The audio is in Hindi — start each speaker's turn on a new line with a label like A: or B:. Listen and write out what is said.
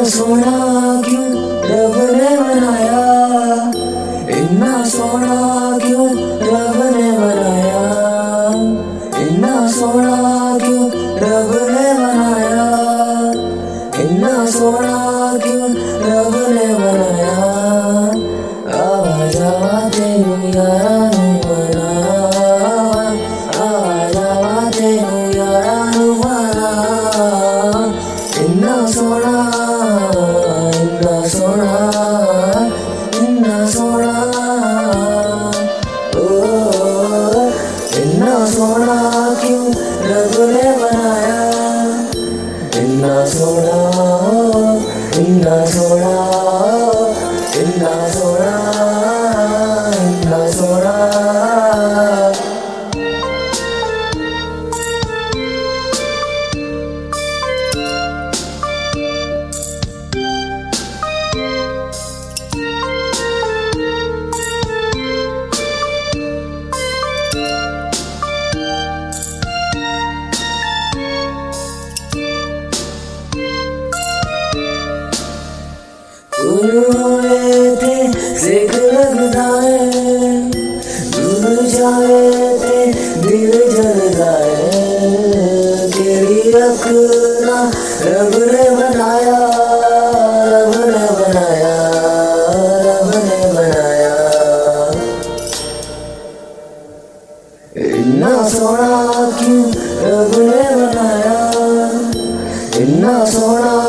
A: सोना क्यों रब ने बनाया, इतना सोना क्यों रब ने बनाया, इतना सोना क्यों रब ने बनाया, इतना सोना क्यों रब ने बनाया। आवाज आवाज तेनू यारा नू बनावा, आवाज आवाज तेनू यारा नू बनावा। इतना सोना इतना सोना इतना सोना, ओ इतना सोना क्यों रब ने बनाया, इतना सोना इतना सोना इतना सोना इतना सोना। हुए थे सेक लगता है, दूर जाए थे दिल जलता है। तेरी रखना रब ने बनाया, रब ने बनाया, रब ने बनाया। इतना सोना क्यों रब ने बनाया, इतना सोना